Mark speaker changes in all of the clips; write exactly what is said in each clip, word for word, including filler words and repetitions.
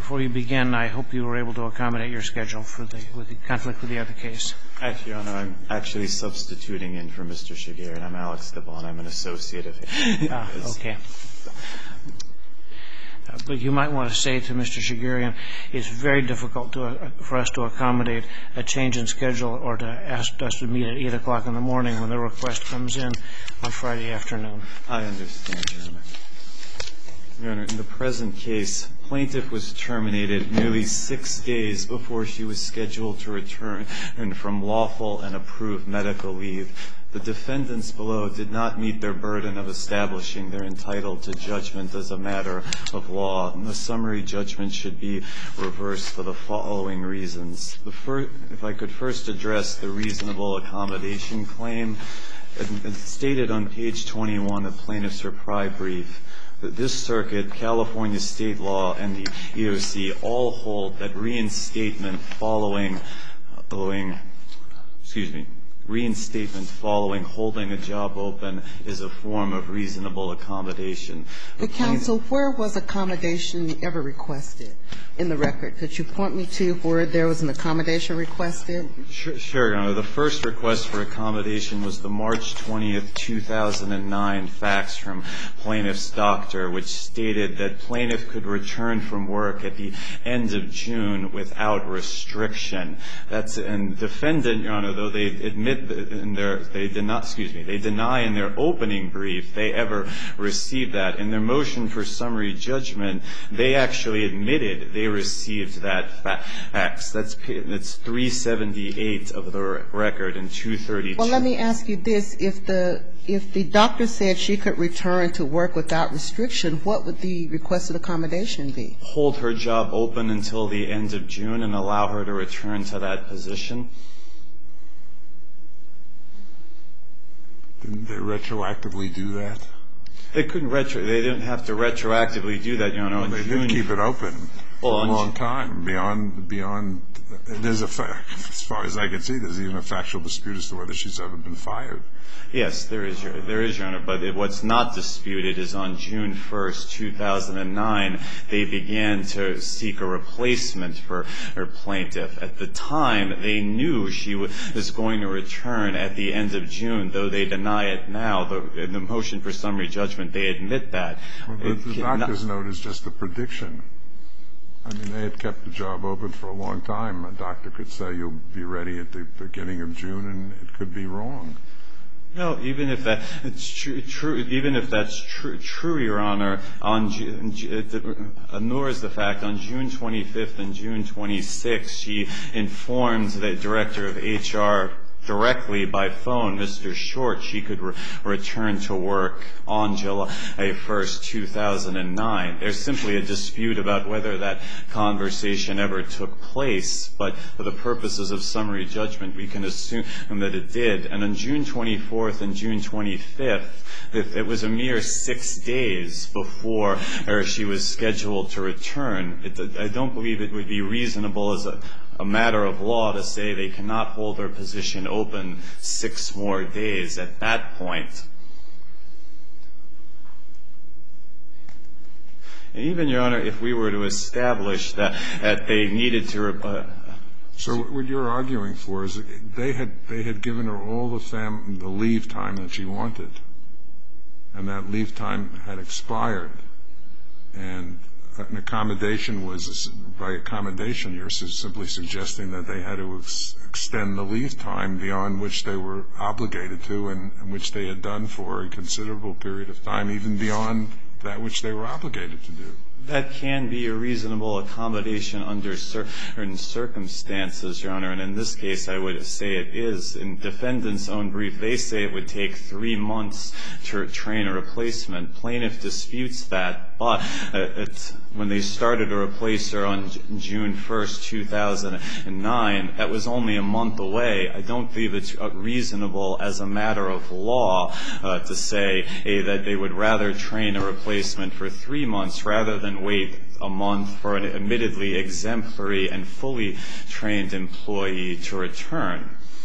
Speaker 1: before you begin, I hope you were able to accommodate your schedule for the, with the conflict with the other case.
Speaker 2: Actually, Your Honor, I'm actually substituting in for Mister Shigerian. I'm Alex Devon. I'm an associate of his.
Speaker 1: Ah, okay. Uh, but you might want to say to Mister Shigerian, it's very difficult to, uh, for us to accommodate a change in schedule or to ask us to meet at eight o'clock in the morning when the request comes in on Friday afternoon.
Speaker 2: I understand, Your Honor. Your Honor, in the present case, plaintiff was terminated nearly six days before she was scheduled to return from lawful and approved medical leave. The defendants below did not meet their burden of establishing they're entitled to judgment as a matter of law, and the summary judgment should be reversed for the following reasons. The first, if I could first address the reasonable accommodation claim, it's stated on page twenty-one of plaintiff's reply brief that this circuit, California state law, and the E E O C all hold that reinstatement following, following excuse me, reinstatement following holding a job open is a form of reasonable accommodation.
Speaker 3: The counsel, where was accommodation ever requested in the record? Could you point me to where there was an accommodation requested?
Speaker 2: Sure, sure, Your Honor. The first request for accommodation was the March twentieth, two thousand nine fax from plaintiff's doctor, which stated that plaintiff could return from work at the end of June without restriction. That's, and defendant, Your Honor, though they admit in their, they did not, excuse me, they deny in their opening brief they ever received that. In their motion for summary judgment, they actually admitted they received that fax. That's, that's three seventy-eight of the record and two thirty-two.
Speaker 3: Well, let me ask you this. If the, if the doctor said she could return to work without restriction, what would the requested accommodation be?
Speaker 2: Hold her job open until the end of June and allow her to return to that position.
Speaker 4: Didn't they retroactively do that?
Speaker 2: They couldn't retro. They didn't have to retroactively do that, Your Honor.
Speaker 4: Well, they did keep it open for well, a long time. Beyond, beyond. There's a fact, as far as I can see, there's even a factual dispute as to whether she's ever been fired.
Speaker 2: Yes, there is, Your, there is, Your Honor. But it, what's not disputed is on June first, two thousand nine, they began to seek a replacement for her plaintiff. At the time, they knew she was going to return at the end of June, though they deny it now. The, in the motion for summary judgment, they admit that.
Speaker 4: Well, the, the doctor's note is just a prediction. I mean, they had kept the job open for a long time. A doctor could say you'll be ready at the beginning of June, and it could be wrong.
Speaker 2: No, even if that it's true, true even if that's true, true, Your Honor, on nor is the fact on June twenty-fifth and June twenty-sixth, she informed the director of H R directly by phone, Mister Short, she could re- return to work on July first, two thousand nine. There's simply a dispute about whether that conversation ever took place, but for the purposes of summary judgment, we can assume that it did. And on June twenty-fourth and June twenty-fifth, it was a mere six days before she was scheduled to return. It, I don't believe it would be reasonable as a a matter of law to say they cannot hold their position open six more days at that point. And even, Your Honor, if we were to establish that, that they needed to... Uh,
Speaker 4: so what you're arguing for is they had, they had given her all the, fam- the leave time that she wanted, and that leave time had expired, and an accommodation was, by accommodation, you're simply suggesting that they had to ex- extend the leave time beyond which they were obligated to and, and which they had done for a considerable period of time, even beyond that which they were obligated to do.
Speaker 2: That can be a reasonable accommodation under certain circumstances, Your Honor, and in this case I would say it is. In defendant's own brief, they say it would take three months to train a replacement. Plaintiff disputes that, but it's, when they started to replace her on June first, two thousand nine, that was only a month away. I don't believe it's reasonable as a matter of law uh, to say hey, that they would rather train a replacement for three months rather than wait a month for an admittedly exemplary and fully trained employee to return.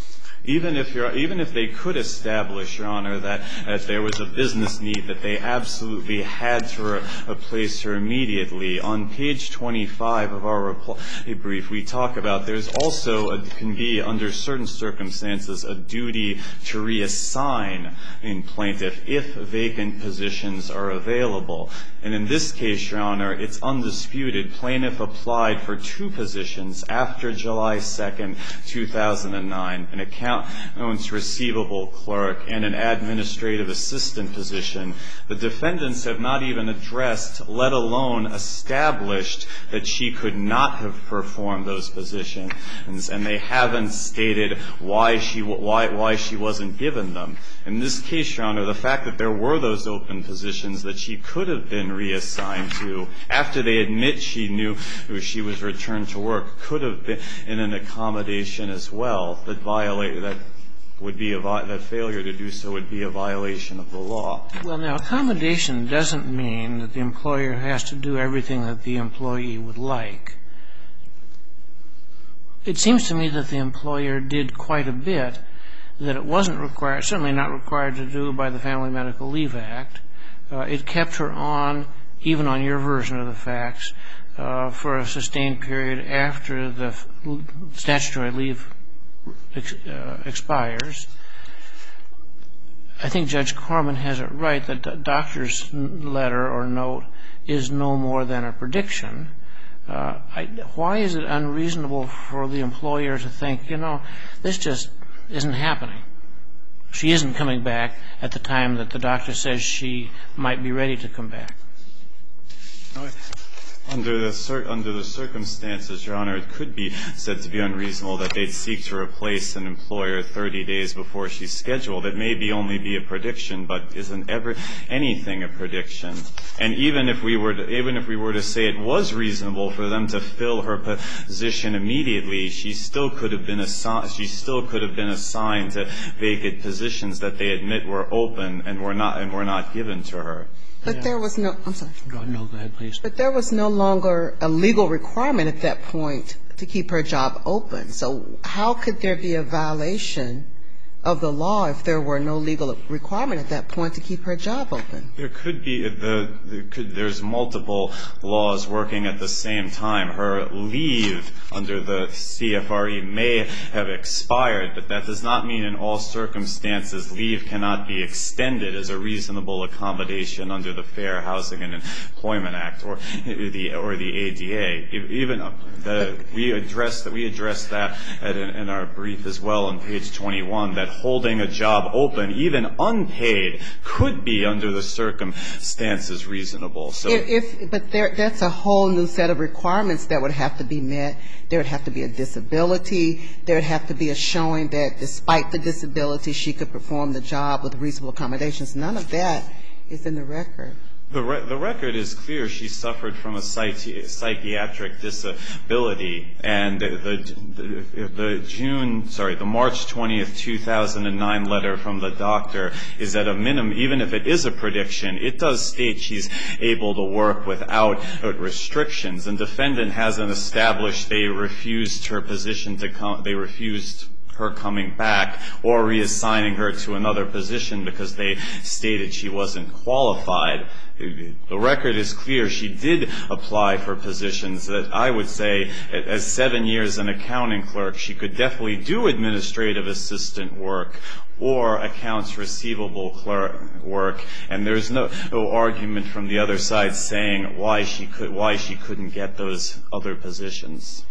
Speaker 2: Even if you're, even if they could establish, Your Honor, that, that there was a business need, that they absolutely had to re- replace her immediately, on page twenty-five of our reply brief, we talk about there's also a, can be, under certain circumstances, a duty to reassign a plaintiff if vacant positions are available. And in this case, Your Honor, it's undisputed. Plaintiff applied for two positions after July second, two thousand nine, an accounts receivable clerk and an administrative assistant position. The defendants have not even addressed, let alone established, that she could not have performed those positions, and they haven't stated why she why why she wasn't given them. In this case, Your Honor, the fact that there were those open positions that she could have been reassigned to after they admit she knew she was returned to work could have been in an accommodation as well that violate that would be a that failure to do so would be a violation of the law.
Speaker 1: Well, now, accommodation doesn't mean that the employer has to do everything that the employee would like. It seems to me that the employer did quite a bit that it wasn't required, certainly not required to do by the Family Medical Leave Act. Uh, it kept her on, even on your version of the facts, uh, for a sustained period after the f- statutory leave ex- uh, expires. I think Judge Corman has it right that the doctor's letter or note is no more than a prediction. Uh, I, why is it unreasonable for the employer to think, you know, this just isn't happening? She isn't coming back at the time that the doctor says she might be ready to come back.
Speaker 2: Under the cir- under the circumstances, Your Honor, it could be said to be unreasonable that they'd seek to replace an employer thirty days before she's scheduled. It may be only be a prediction, but isn't ever anything a prediction. And even if we were to, even if we were to say it was reasonable for them to fill her position immediately, she still could have been assigned. She still could have been assigned to vacant positions that they admit were open and were not and were not given to her.
Speaker 3: But
Speaker 1: Yeah.
Speaker 3: there was no, I'm sorry.
Speaker 1: Go ahead, no, go ahead, please.
Speaker 3: But there was no longer a legal requirement at that point to keep her job open. So how could there be a violation of the law if there were no legal requirement at that point to keep her job open?
Speaker 2: There could be the there could, there's multiple laws working at the same time. Her leave under the C F R E may have expired, but that does not mean in all circumstances leave cannot be extended as a reasonable accommodation under the Fair Housing and Employment Act or the or the A D A. Even the, we addressed that we addressed that in, in our brief as well on page twenty-one, that holding a job open, even unpaid, could be under the circumstances reasonable. So,
Speaker 3: If, if but there, that's a whole new set of requirements that would have to be met. There would have to be a disability. There would have to be a showing that despite the disability, she could perform the job with reasonable accommodations. None of that is in the record.
Speaker 2: The, re- the record is clear. She suffered from a psychi- psychiatric disability, and the, the, the June, sorry, the March twentieth, two thousand nine letter from the doctor is at a minimum, even if it is a prediction, it does state she's able to work without restrictions. And defendant hasn't established they refused her position to come, they refused her coming back or reassigning her to another position because they stated she wasn't qualified. The record is clear. She did apply for positions that I would say, as seven years an accounting clerk, she could definitely do administrative assistant work or accounts receivable clerk work, and there's no, no argument from the other side saying why she could why she couldn't get those other positions.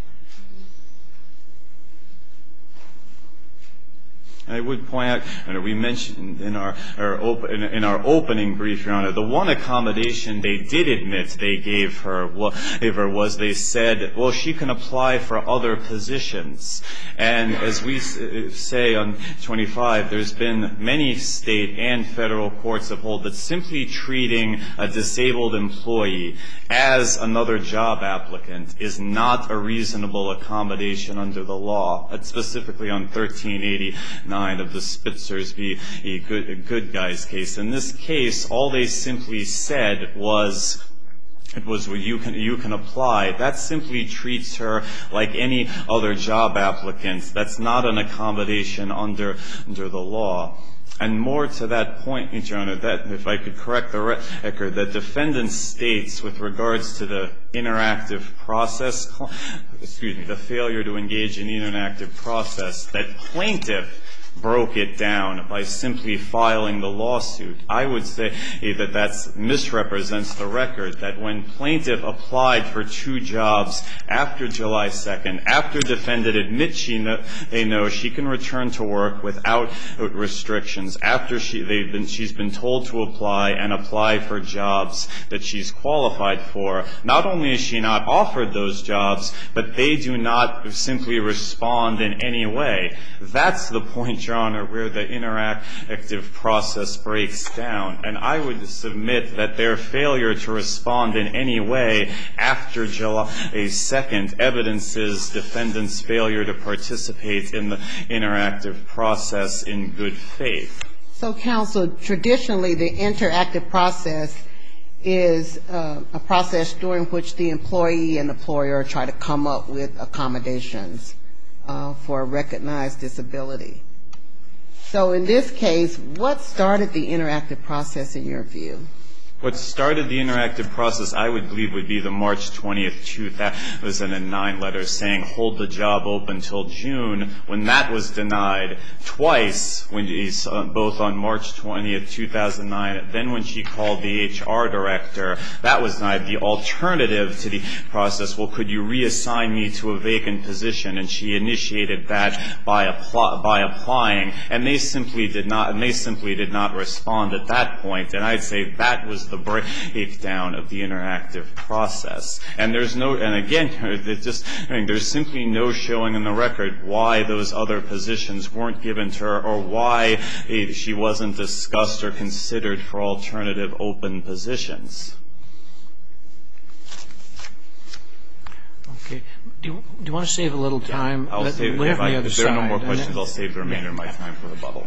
Speaker 2: I would point out, and we mentioned in our, our op- in, in our opening brief, Your Honor, the one accommodation they did admit they gave her, well, gave her was they said, well, she can apply for other positions. And as we say on twenty-five, there's been many state and federal courts that hold that simply treating a disabled employee as another job applicant is not a reasonable accommodation under the law. That's specifically on thirteen eighty-nine of the Spitzers v. Good, Good Guys case. In this case, all they simply said was It was, well, you can, you can apply. That simply treats her like any other job applicant. That's not an accommodation under, under the law. And more to that point, Your Honor, that if I could correct the record, the defendant states with regards to the interactive process, excuse me, the failure to engage in the interactive process, that plaintiff broke it down by simply filing the lawsuit. I would say that that misrepresents the record, that when plaintiff applied for two jobs after July second, after defendant admits she know, they know she can return to work without restrictions, after she, they've been, she's been told to apply and apply for jobs that she's qualified for, not only is she not offered those jobs, but they do not simply respond in any way. That's the point, Your Honor, where the interactive process breaks down. And I would submit that their failure to respond in any way after July second evidences defendant's failure to participate in the interactive process in good faith.
Speaker 3: So, counsel, traditionally the interactive process is uh, a process during which the employee and employer try to come up with accommodations uh, for a recognized disability. So in this case, what started the interactive process in your view?
Speaker 2: What started the interactive process, I would believe, would be the March twentieth, two thousand nine letter saying hold the job open until June. When that was denied twice, when he's, uh, both on March twentieth, two thousand nine, then when she called the H R director, that was denied. The alternative to the process, well, could you reassign me to a vacant position? And she initiated that by, apply, by applying, and they simply did not, and they simply did not respond at that point. And I'd say that was the breakdown of the interactive process. And there's no, and again, it's just, I mean, there's simply no showing in the record why those other positions weren't given to her or why she wasn't discussed or considered for alternative open positions.
Speaker 1: Okay. Do you, do you want to save a little time?
Speaker 2: Yeah, I'll
Speaker 1: Let,
Speaker 2: save, if, I, if there are no more questions, I'll save the remainder of my time for rebuttal.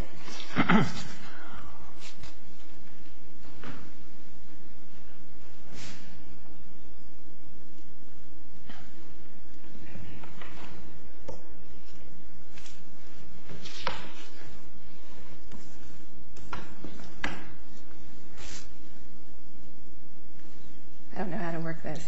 Speaker 5: I don't know how to work this.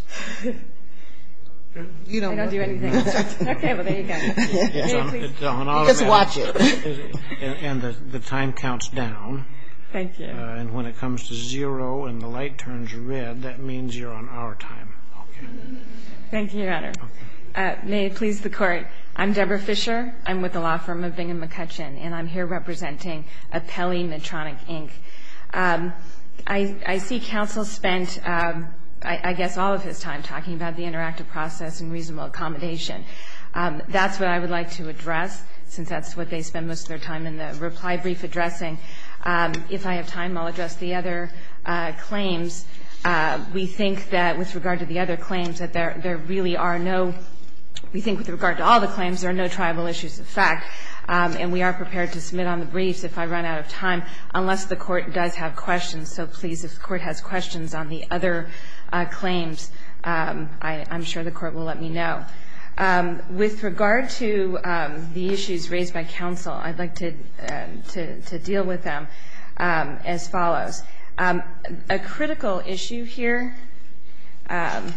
Speaker 3: You don't,
Speaker 5: I don't do anything. Okay, well, there you go.
Speaker 1: It's on, it's on
Speaker 3: just watch it.
Speaker 1: and and the, the time counts down.
Speaker 5: Thank you.
Speaker 1: Uh, and when it comes to zero and the light turns red, that means you're on our time. Okay.
Speaker 5: Thank you, Your Honor. Uh, may it please the Court, I'm Deborah Fisher. I'm with the law firm of Bingham McCutcheon, and I'm here representing Apelli Medtronic, Incorporated. Um, I, I see counsel spent, um, I, I guess, all of his time talking about the interactive process and reasonable accommodation. Um, that's what I would like to address, since that's what they spend most of their time in the reply brief addressing. Um, if I have time, I'll address the other uh, claims. Uh, we think that with regard to the other claims that there, there really are no, we think with regard to all the claims, there are no tribal issues of fact. Um, and we are prepared to submit on the briefs if I run out of time, unless the Court does have questions. So please, if the Court has questions on the other uh, claims, um, I, I'm sure the Court will let me know. Um, with regard to um, the issues raised by counsel, I'd like to, uh, to, to deal with them um, as follows. Um, a critical issue here, um,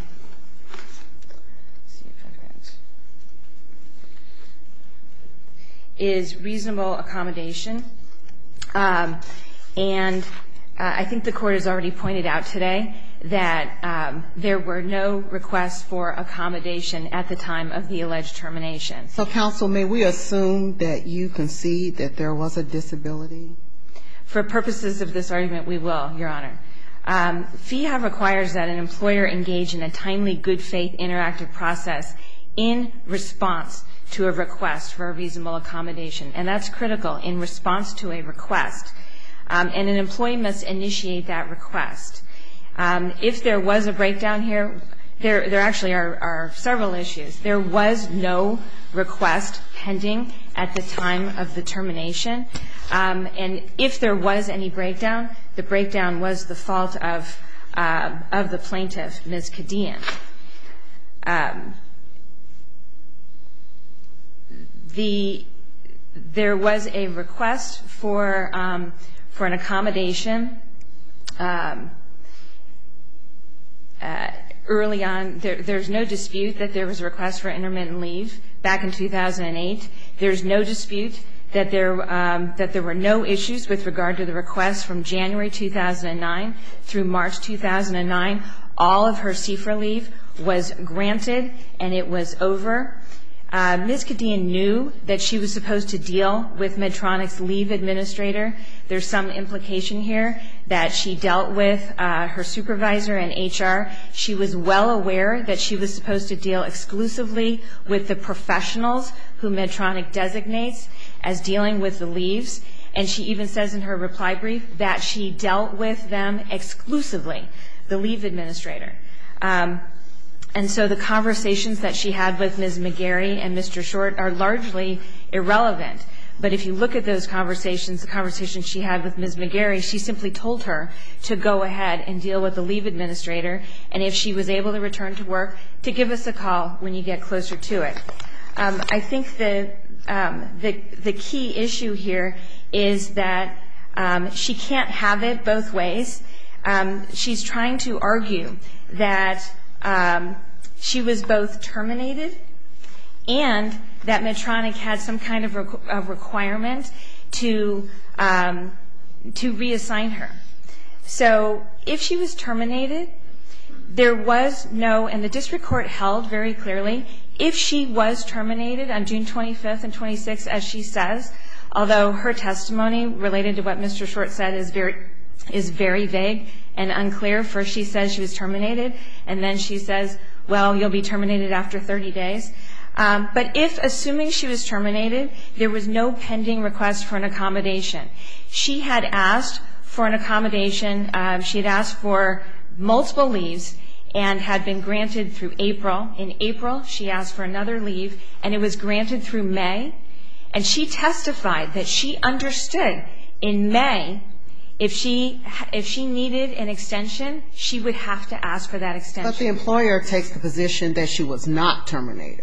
Speaker 5: is reasonable accommodation. Um, and uh, I think the Court has already pointed out today that um, there were no requests for accommodation at the time of the alleged termination.
Speaker 3: So, counsel, may we assume that you concede that there was a disability?
Speaker 5: For purposes of this argument, we will, Your Honor. Um, F E H A requires that an employer engage in a timely, good faith, interactive process in response to a request for a reasonable accommodation. And that's critical, in response to a request. Um, and an employee must initiate that request. Um, if there was a breakdown here, there, there actually are, are several issues. There was no request pending at the time of the termination. Um, and if there was any breakdown, the breakdown was the fault of uh, of the plaintiff, Miz Kadian. Um, the there was a request for um, for an accommodation. Um, uh, early on, there, there's no dispute that there was a request for intermittent leave back in two thousand eight. There's no dispute that there um, that there were no issues with regard to the request from January two thousand nine through March two thousand nine. All of her C F R leave was granted, and it was over. Uh, Miz Kadian knew that she was supposed to deal with Medtronic's leave administrator. There's some implication here that she dealt with uh, her supervisor and H R. She was well aware that she was supposed to deal exclusively with the professionals who Medtronic designates as dealing with the leaves. And she even says in her reply brief that she dealt with them exclusively, the leave administrator. Um, And so the conversations that she had with Miz McGarry and Mister Short are largely irrelevant. But if you look at those conversations, the conversations she had with Miz McGarry, she simply told her to go ahead and deal with the leave administrator, and if she was able to return to work, to give us a call when you get closer to it. Um, I think the, um, the, the key issue here is that um, she can't have it both ways. Um, she's trying to argue that Um, she was both terminated and that Medtronic had some kind of, requ- of requirement to um, to reassign her. So if she was terminated, there was no, and the district court held very clearly, if she was terminated on June twenty-fifth and twenty-sixth, as she says, although her testimony related to what Mister Short said is very is very vague and unclear. First she says she was terminated, and then she says, well, you'll be terminated after thirty days. Um, but if, assuming she was terminated, there was no pending request for an accommodation. She had asked for an accommodation. Um, she had asked for multiple leaves and had been granted through April. In April, she asked for another leave, and it was granted through May. And she testified that she understood in May If she if she needed an extension, she would have to ask for that extension.
Speaker 3: But the employer takes the position that she was not terminated.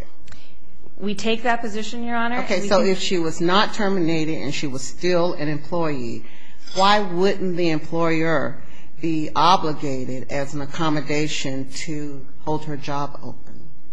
Speaker 5: We take that position, Your Honor.
Speaker 3: Okay, so if she was not terminated and she was still an employee, why wouldn't the employer be obligated as an accommodation to hold her job open?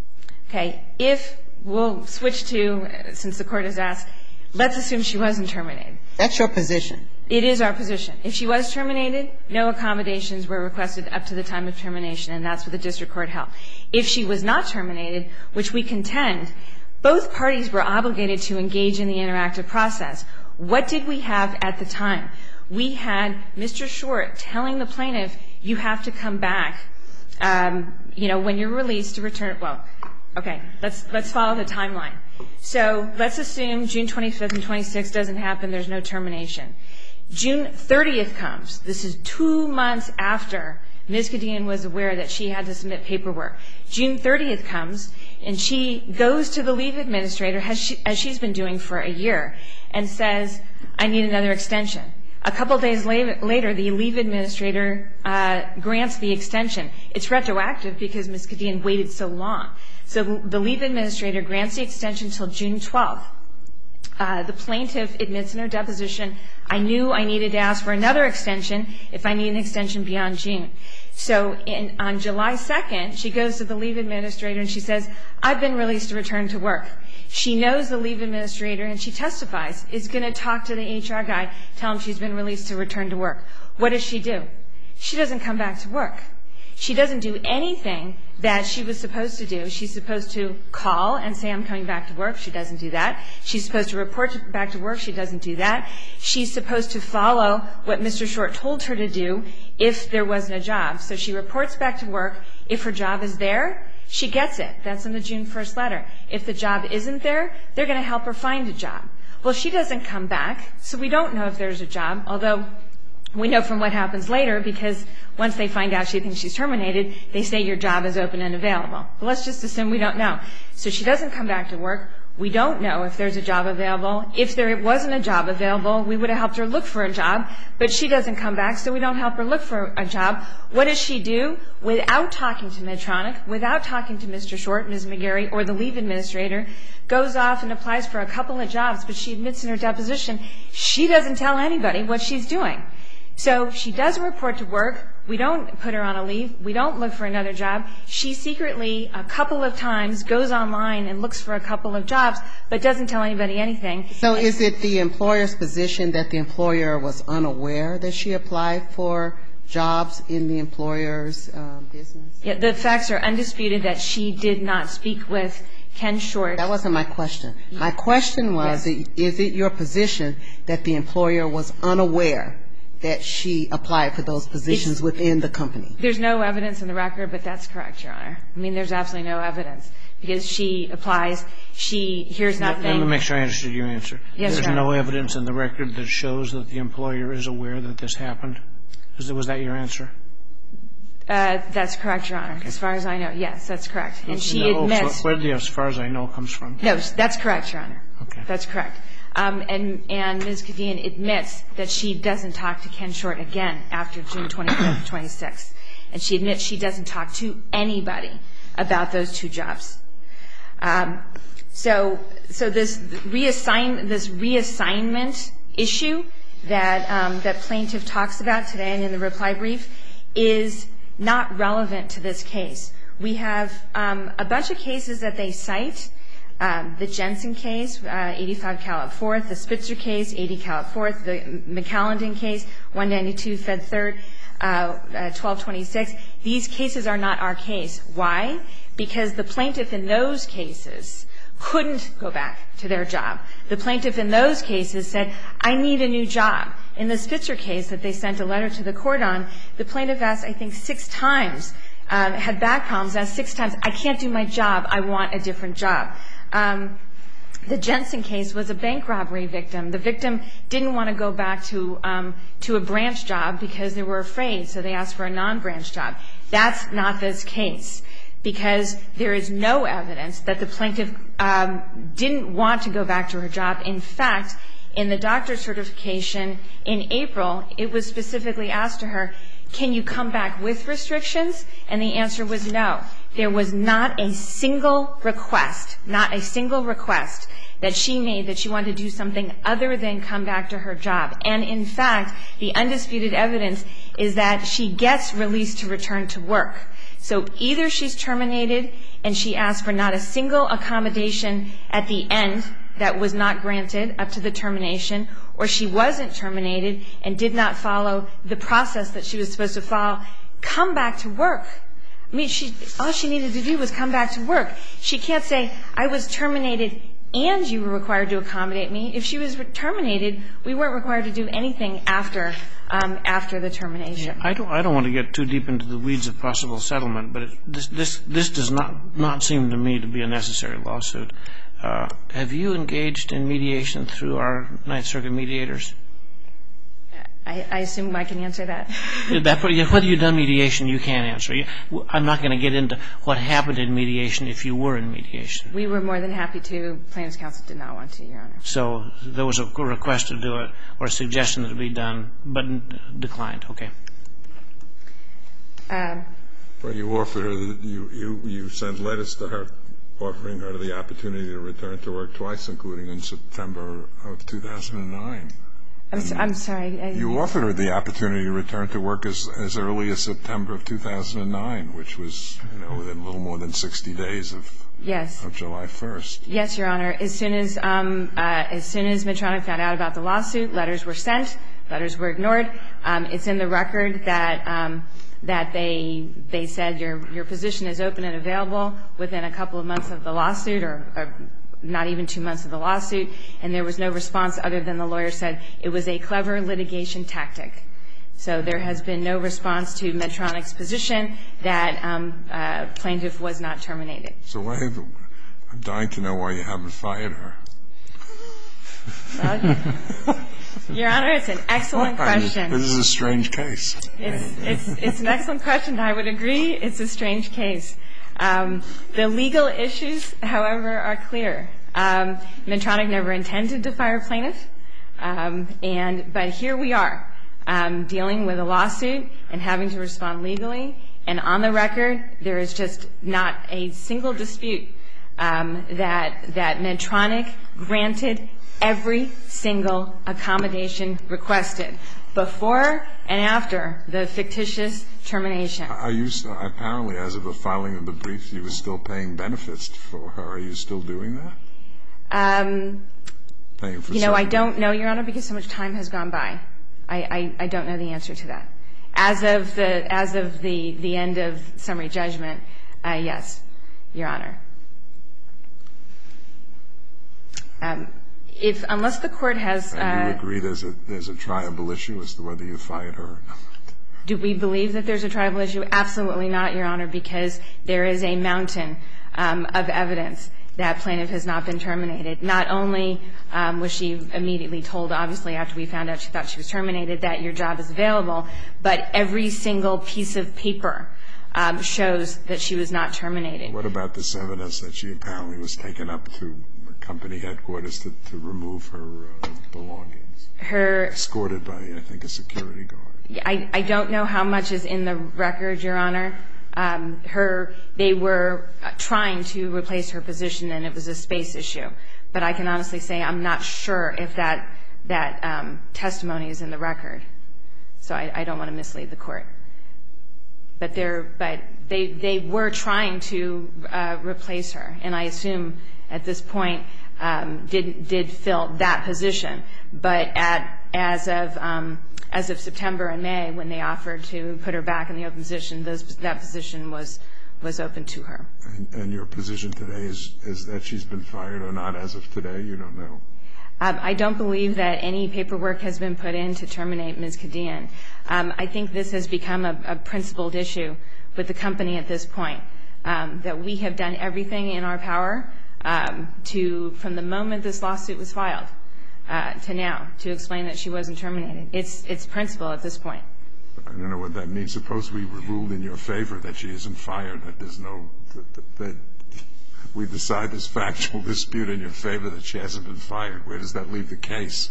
Speaker 3: Okay,
Speaker 5: if we'll switch to, since the court has asked, let's assume she wasn't terminated.
Speaker 3: That's your position.
Speaker 5: It is our position. If she was terminated, no accommodations were requested up to the time of termination, and that's what the district court held. If she was not terminated, which we contend, both parties were obligated to engage in the interactive process. What did we have at the time? We had Mister Short telling the plaintiff, you have to come back, um, you know, when you're released to return. Well, okay, let's let's follow the timeline. So let's assume June twenty-fifth and twenty-sixth doesn't happen. There's no termination. June thirtieth comes. This is two months after Miz Kadian was aware that she had to submit paperwork. June thirtieth comes, and she goes to the leave administrator, as, she, as she's been doing for a year, and says, I need another extension. A couple days later, later the leave administrator uh, grants the extension. It's retroactive because Miz Kadian waited so long. So the leave administrator grants the extension until June twelfth. Uh, the plaintiff admits in her deposition, I knew I needed to ask for another extension if I need an extension beyond June. So in, on July second, she goes to the leave administrator and she says, I've been released to return to work. She knows the leave administrator, and she testifies, is going to talk to the H R guy, tell him she's been released to return to work. What does she do? She doesn't come back to work. She doesn't do anything that she was supposed to do. She's supposed to call and say, I'm coming back to work. She doesn't do that. She's supposed to report to, back to work. She doesn't do that. She's supposed to follow what Mister Short told her to do if there wasn't a job. So she reports back to work. If her job is there, she gets it. That's in the June first letter. If the job isn't there, they're going to help her find a job. Well, she doesn't come back, so we don't know if there's a job, although we know from what happens later, because once they find out she thinks she's terminated, they say your job is open and available. But let's just assume we don't know. So she doesn't come back to work. We don't know if there's a job available. If there wasn't a job available, we would have helped her look for a job, but she doesn't come back, so we don't help her look for a job. What does she do? Without talking to Medtronic, without talking to Mister Short, Miz McGarry, or the leave administrator, goes off and applies for a couple of jobs, but she admits in her deposition she doesn't tell anybody what she's doing. So she doesn't report to work. We don't put her on a leave. We don't look for another job. She secretly, a couple of times, goes online and looks for a couple of jobs, but doesn't tell anybody anything.
Speaker 3: So is it the employer's position that the employer was unaware that she applied for jobs in the employer's uh, business?
Speaker 5: Yeah, the facts are undisputed that she did not speak with Ken Short.
Speaker 3: That wasn't my question. My question was,
Speaker 5: Yes.
Speaker 3: is it your position that the employer was unaware that she applied for those positions
Speaker 5: It's,
Speaker 3: within the company?
Speaker 5: There's no evidence in the record, but that's correct, Your Honor. I mean, there's absolutely no evidence because she applies, she hears nothing.
Speaker 1: Let me make sure I understood your answer.
Speaker 5: Yes,
Speaker 1: There's
Speaker 5: Your Honor.
Speaker 1: no evidence in the record that shows that the employer is aware that this happened? Was that your answer?
Speaker 5: Uh, that's correct, Your Honor. As far as I know, yes, that's correct. And she
Speaker 1: no,
Speaker 5: admits.
Speaker 1: Where the as far as I know comes from?
Speaker 5: No, that's correct, Your Honor.
Speaker 1: Okay.
Speaker 5: That's correct. Um, and, and Miz Kadeen admits that she doesn't talk to Ken Short again after June twenty-fifth, twenty-sixth. And she admits she doesn't talk to anybody about those two jobs. Um, so, so this reassign, this reassignment issue that, um, that plaintiff talks about today and in the reply brief is not relevant to this case. We have um, a bunch of cases that they cite. Um, the Jensen case, uh, eighty-five Cal at fourth, the Spitzer case, eighty Cal at fourth, the McCallendon case, one ninety-two Fed third, uh, uh, twelve twenty-six. These cases are not our case. Why? Because the plaintiff in those cases couldn't go back to their job. The plaintiff in those cases said, I need a new job. In the Spitzer case that they sent a letter to the court on, the plaintiff asked, I think, six times, um, had back problems, asked six times, I can't do my job, I want a different job. Um, the Jensen case was a bank robbery victim. The victim didn't want to go back to um, to a branch job because they were afraid, so they asked for a non-branch job. That's not this case because there is no evidence that the plaintiff um, didn't want to go back to her job. In fact, in the doctor's certification in April, it was specifically asked to her, can you come back with restrictions? And the answer was no. There was not a single request, not a single request that she made that she wanted to do something other than come back to her job. And in fact, the undisputed evidence is that she gets released to return to work. So either she's terminated and she asked for not a single accommodation at the end that was not granted up to the termination, or she wasn't terminated and did not follow the process that she was supposed to follow, come back to work. I mean, she, all she needed to do was come back to work. She can't say, I was terminated and you were required to accommodate me. If she was terminated, we weren't required to do anything after um, after the termination.
Speaker 1: I don't, I don't want to get too deep into the weeds of possible settlement, but it, this, this, this does not, not seem to me to be a necessary lawsuit. Uh, have you engaged in mediation through our Ninth Circuit mediators?
Speaker 5: I, I assume I can answer that.
Speaker 1: that whether you've done mediation, you can't answer. I'm not going to get into what happened in mediation if you were in mediation.
Speaker 5: We were more than happy to. Plaintiff's counsel did not want to, Your Honor.
Speaker 1: So there was a request to do it or a suggestion that it be done, but declined. Okay.
Speaker 5: Um,
Speaker 4: Well, you offered her, you, you, you sent letters to her offering her the opportunity to return to work twice, including in September of two thousand nine.
Speaker 5: I'm, so, I'm sorry. I,
Speaker 4: You offered her the opportunity to return to work as, as early as September of two thousand nine, which was, you know, within a little more than sixty days of,
Speaker 5: yes.
Speaker 4: of July first.
Speaker 5: Yes, Your Honor. As soon as, um, uh, as soon as Medtronic found out about the lawsuit, letters were sent, letters were ignored. Um, it's in the record that um, that they they said your your position is open and available within a couple of months of the lawsuit, or, or not even two months of the lawsuit, and there was no response other than the lawyer said it was a clever litigation tactic. So there has been no response to Medtronic's position that um, uh, plaintiff was not terminated.
Speaker 4: So why have, I'm dying to know why you haven't fired her.
Speaker 5: Well, Your Honor, it's an excellent question.
Speaker 4: This is a strange case.
Speaker 5: It's, it's, it's an excellent question. I would agree. It's a strange case. Um, the legal issues, however, are clear. Um, Medtronic never intended to fire plaintiff, um, and but here we are, um, dealing with a lawsuit and having to respond legally. And on the record, there is just not a single dispute um, that that Medtronic granted every single accommodation requested before and after the fictitious termination.
Speaker 4: Are you apparently, as of the filing of the brief, you were still paying benefits for her? Are you still doing that?
Speaker 5: Um,
Speaker 4: paying for
Speaker 5: you know, I
Speaker 4: certain-
Speaker 5: don't know, Your Honor, because so much time has gone by. I, I, I don't know the answer to that. As of the as of the, the end of summary judgment, uh, yes, Your Honor. Um, if unless the court has.
Speaker 4: And
Speaker 5: uh,
Speaker 4: you agree there's a there's a triable issue as to whether you fired her or not?
Speaker 5: Do we believe that there's a tribal issue? Absolutely not, Your Honor, because there is a mountain um, of evidence that plaintiff has not been terminated. Not only um, was she immediately told, obviously, after we found out she thought she was terminated, that your job is available, but every single piece of paper um, shows that she was not terminated.
Speaker 4: What about this evidence that she apparently was taken up to company headquarters to, to remove her uh, belongings?
Speaker 5: Her
Speaker 4: escorted by, I think, a security guard.
Speaker 5: I, I don't know how much is in the record, Your Honor. Um, her, they were trying to replace her position, and it was a space issue. But I can honestly say I'm not sure if that that um, testimony is in the record. So I, I don't want to mislead the court. But they're, but they they were trying to uh, replace her, and I assume at this point um, did did fill that position. But at as of um, as of September and May, when they offered to put her back in the open position, those, that position was was open to her.
Speaker 4: And, and your position today is is that she's been fired or not as of today? You don't know.
Speaker 5: Um, I don't believe that any paperwork has been put in to terminate Miz Kadian. Um, I think this has become a, a principled issue with the company at this point, um, that we have done everything in our power um, to, from the moment this lawsuit was filed uh, to now, to explain that she wasn't terminated. It's it's principle at this point.
Speaker 4: I don't know what that means. Suppose we ruled in your favor that she isn't fired, that there's no that, that, that we decide this factual dispute in your favor that she hasn't been fired. Where does that leave the case?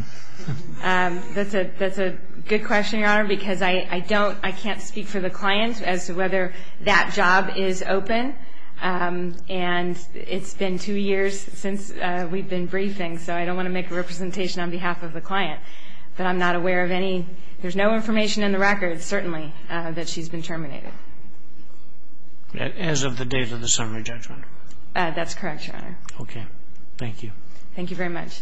Speaker 5: Um, that's a that's a good question, Your Honor, because I, I don't I can't speak for the client as to whether that job is open. Um, and it's been two years since uh, we've been briefing, so I don't want to make a representation on behalf of the client. But I'm not aware of any. There's no information in the record, certainly, uh, that she's been terminated.
Speaker 1: As of the date of the summary judgment.
Speaker 5: Uh, that's correct, Your Honor.
Speaker 1: Okay. Thank you.
Speaker 5: Thank you very much.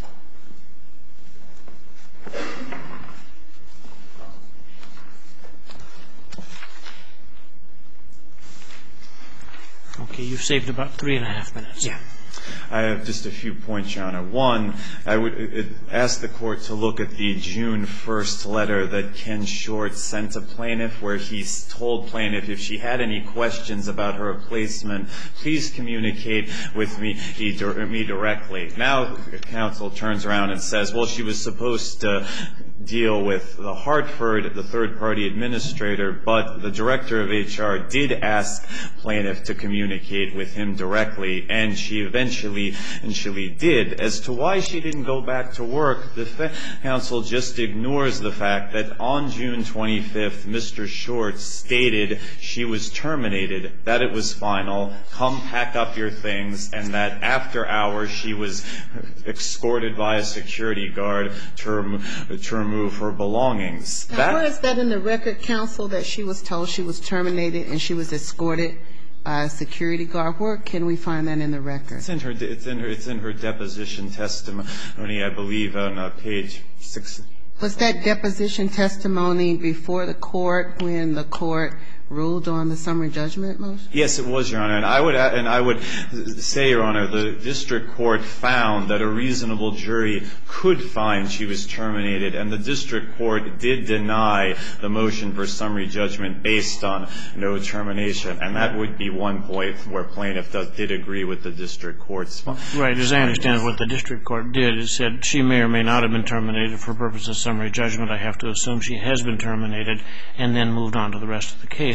Speaker 1: Okay, you've saved about three and a half minutes.
Speaker 2: Yeah. I have just a few points, Your Honor. One, I would ask the Court to look at the June first letter that Ken Short sent to plaintiff, where he told plaintiff if she had any questions about her replacement, please communicate with me, me directly. Now counsel turns around and says, well, she was supposed to deal with the Hartford, the third-party administrator, but the director of H R did ask plaintiff to communicate with him directly, and she eventually eventually did. As to why she didn't go back to work, the counsel just ignores the fact that on June twenty-fifth, Mister Short stated she was terminated, that it was final, come pack up your things, and that after hours she was escorted by a security guard to, rem- to remove her belongings.
Speaker 3: Now,
Speaker 2: That,
Speaker 3: where is that in the record, counsel, that she was told she was terminated and she was escorted by a security guard? Where can we find that in the record?
Speaker 2: It's in her. It's in her. It's in her deposition testimony, I believe, on uh, page six.
Speaker 3: Was that deposition testimony before the court when the court ruled on the summary judgment motion?
Speaker 2: Yes, it was, Your Honor. And I would and I would say, Your Honor, the district court found that a reasonable jury could find she was terminated, and the district court did deny the motion for summary judgment based on no termination. And that would be one point where plaintiff does, did agree with the district court's.
Speaker 1: Right. As I understand what the district court did, it said she may or may not have been terminated for purposes of summary judgment. I have to assume she has been terminated, and then moved on to the rest of the case.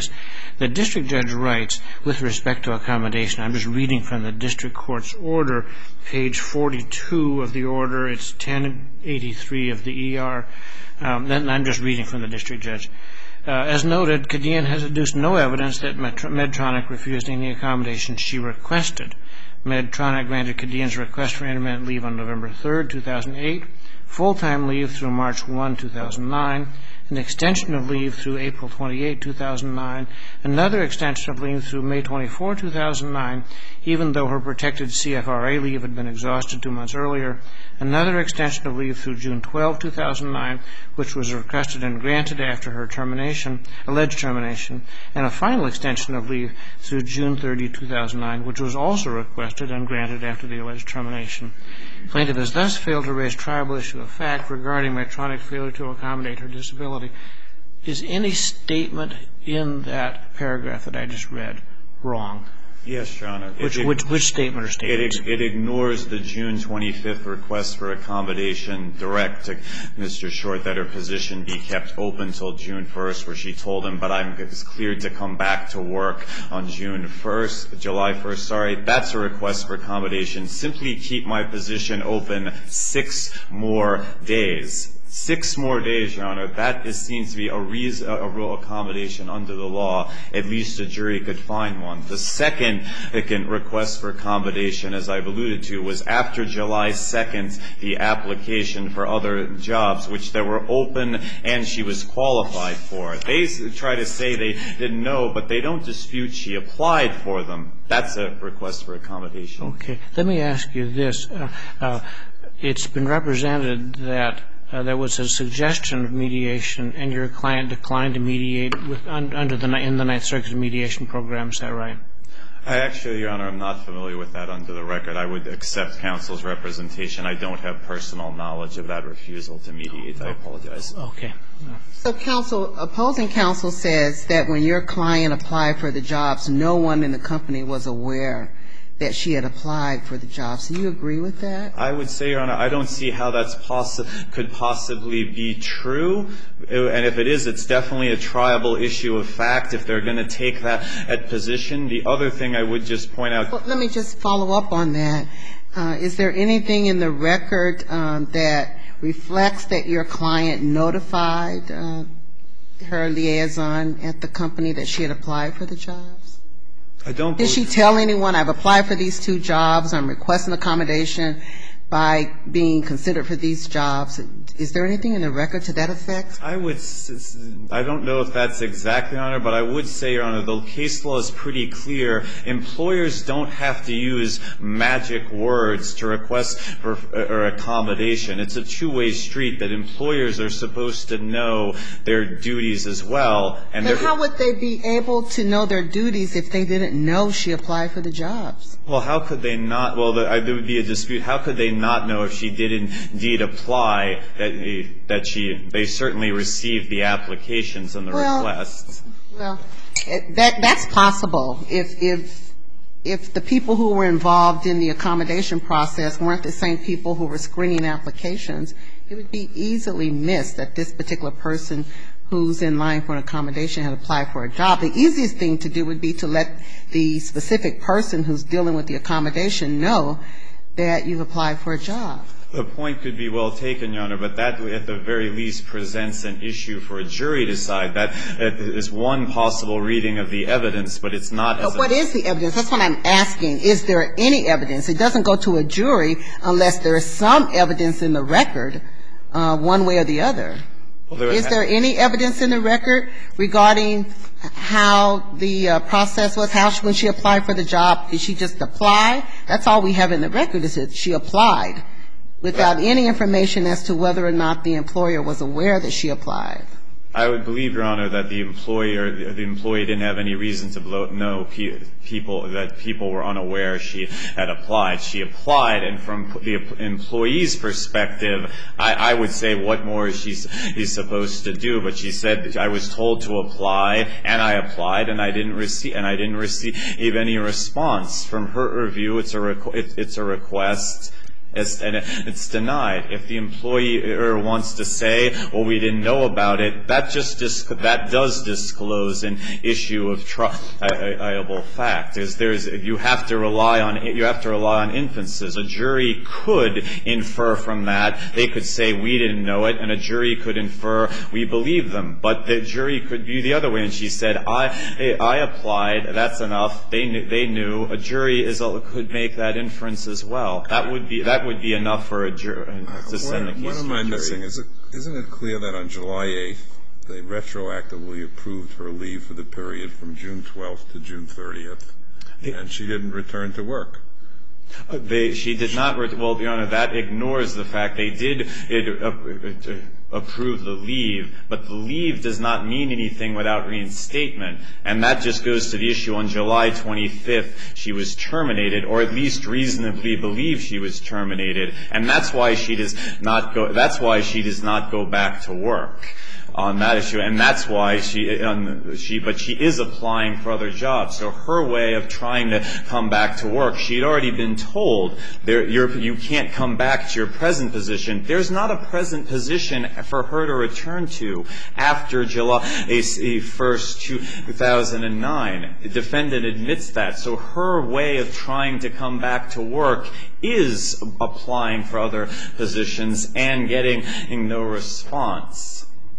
Speaker 1: is the district judge writes, with respect to accommodation, I'm just reading from the district court's order, page forty-two of the order, it's ten eighty-three of the E R. Um, then I'm just reading from the district judge. Uh, as noted, Kadian has adduced no evidence that Medtronic refused any accommodation she requested. Medtronic granted Kadian's request for intermittent leave on November third, two thousand eight, full-time leave through March first, two thousand nine, an extension of leave through April twenty-eighth, two thousand nine, another extension of leave through May twenty-fourth, two thousand nine, even though her protected C F R A leave had been exhausted two months earlier, another extension of leave through June twelfth, two thousand nine, which was requested and granted after her termination, alleged termination, and a final extension of leave through June thirtieth, two thousand nine, which was also requested and granted after the alleged termination. Plaintiff has thus failed to raise tribal issue of fact regarding Medtronic's failure to accommodate her disability. Is any statement in that paragraph that I just read wrong?
Speaker 2: Yes, Your Honor.
Speaker 1: Which, which, which statement or statements?
Speaker 2: It, it ignores the June twenty-fifth request for accommodation direct to Mister Short that her position be kept open until June first, where she told him, but I'm cleared to come back to work on June first, July first, sorry. That's a request for accommodation. Simply keep my position open six more days. Six more days, Your Honor. That is, seems to be a, reason, a real accommodation under the law. At least a jury could find one. The second request for accommodation, as I've alluded to, was after July second, the application for other jobs, which they were open and she was qualified for. They try to say they didn't know, but they don't dispute she applied for them. That's a request for accommodation.
Speaker 1: Okay. Let me ask you this. Uh, uh, it's been represented that Uh, there was a suggestion of mediation, and your client declined to mediate with, un, under the in the Ninth Circuit mediation program. Is that right?
Speaker 2: I actually, Your Honor, I'm not familiar with that under the record. I would accept counsel's representation. I don't have personal knowledge of that refusal to mediate. I apologize.
Speaker 1: Okay.
Speaker 3: So counsel, opposing counsel says that when your client applied for the jobs, no one in the company was aware that she had applied for the jobs. Do you agree with that? I
Speaker 2: would say, Your Honor, I don't see how that's possi- could possibly be true. And if it is, it's definitely a triable issue of fact if they're going to take that at position. The other thing I would just point out.
Speaker 3: Well, let me just follow up on that. Uh, is there anything in the record um, that reflects that your client notified uh, her liaison at the company that she had applied for the jobs?
Speaker 2: I don't
Speaker 3: Did she tell anyone, I've applied for these two jobs, I'm requesting accommodation by being considered for these jobs? Is there anything in the record to that effect?
Speaker 2: I would, I don't know if that's exactly, Your Honor, but I would say, Your Honor, the case law is pretty clear. Employers don't have to use magic words to request for or accommodation. It's a two-way street that employers are supposed to know their duties as well.
Speaker 3: And but how would they be able to know their duties if they didn't know she applied for the jobs?
Speaker 2: Well, how could they not? Well, there would be a dispute. How could they not know if she did indeed apply that that she they certainly received the applications and the
Speaker 3: well,
Speaker 2: requests?
Speaker 3: Well, that that's possible. If if if the people who were involved in the accommodation process weren't the same people who were screening applications, it would be easily missed that this particular person who's in line for an accommodation had applied for a job. The easiest thing to do would be to let the specific person who's dealing with the accommodation know that you've applied for a job.
Speaker 2: The point could be well taken, Your Honor, but that at the very least presents an issue for a jury to decide. That is one possible reading of the evidence, but it's not.
Speaker 3: But what is the evidence? That's what I'm asking. Is there any evidence? It doesn't go to a jury unless there is some evidence in the record, uh, one way or the other. Well, there is there any evidence in the record regarding how the uh, process was? How she, when she applied for the job, did she just apply? That's all we have in the record is that she applied without any information as to whether or not the employer was aware that she applied.
Speaker 2: I would believe, Your Honor, that the employer, the employee didn't have any reason to blow, know pe- people that people were unaware she had applied. She applied, and from the employee's perspective, I, I would say, what more is she is supposed to do? But she said, I was told to apply, and I applied, and I didn't receive, and I didn't receive any response. From her review, it's a requ- it, it's a request. It's, and it's denied. If the employer wants to say, well, we didn't know about it, that just dis- that does disclose an issue of triable fact. Is there's you have to rely on you have to rely on inferences. A jury could infer from that. They could say we didn't know it, and a jury could infer we believe them. But the jury could view the other way. And she said, I I applied. That's enough. They knew, they knew. A jury is could make that inference as well. That would be that. would be enough for a jury to send the case to a jury.
Speaker 4: What am I missing? Is it, isn't it clear that on July eighth, they retroactively approved her leave for the period from June twelfth to June thirtieth, and she didn't return to work?
Speaker 2: They, she did not. Well, Your Honor, that ignores the fact they did it, uh, uh, approve the leave, but the leave does not mean anything without reinstatement, and that just goes to the issue on July twenty-fifth. She was terminated, or at least reasonably believed she was terminated, and that's why she does not go. That's why she does not go back to work on that issue, and that's why she, um, she, but she is applying for other jobs. So her way of trying to come back to work, she'd already been told, there, you're, you can't come back to your present position. There's not a present position for her to return to after July first, two thousand nine. The defendant admits that. So her way of trying to come back to work is applying for other positions and getting no response.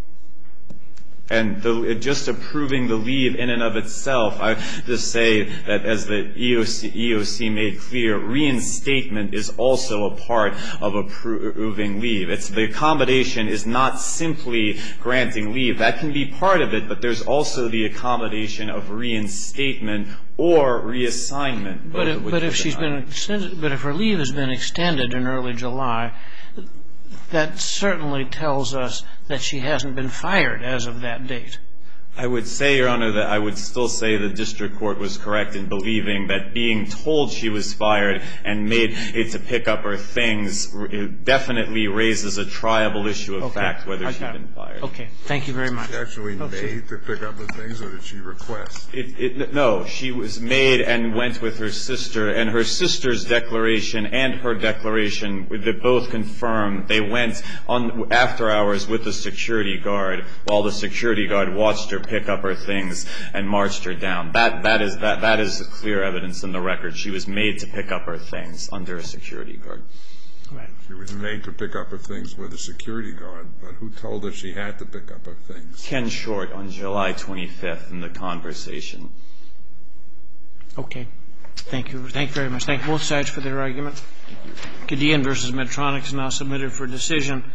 Speaker 2: And the, just approving the leave in and of itself, I just say that as the E O C, E O C made clear, reinstatement is also a part of approving leave. It's, the accommodation is not simply granting leave. That can be part of it, but there's also the accommodation of reinstatement or reassignment.
Speaker 1: But if, but if she's been extended, but if her leave has been extended in early July, that certainly tells us that she hasn't been fired as of that date.
Speaker 2: I would say, Your Honor, that I would still say the district court was correct in believing that being told she was fired and made it to pick up her things definitely raises a triable issue of okay. fact whether she's been fired.
Speaker 1: Okay. Thank you very much.
Speaker 4: She actually okay. made to pick up the things, or did she request?
Speaker 2: It, it, no, she was made and went with her sister, and her sister's declaration and her declaration, they both confirmed they went on after hours with the security guard while the security guard watched her pick up her things and marched her down. That that is that that is clear evidence in the record. She was made to pick up her things under a security guard.
Speaker 1: Right.
Speaker 4: She was made to pick up her things with a security guard, but who told her she had to pick up her things?
Speaker 2: Ken Short on July twenty-fifth in the conversation.
Speaker 1: Okay. Thank you. Thank you very much. Thank both sides for their argument. Kadian versus Medtronic is now submitted for decision.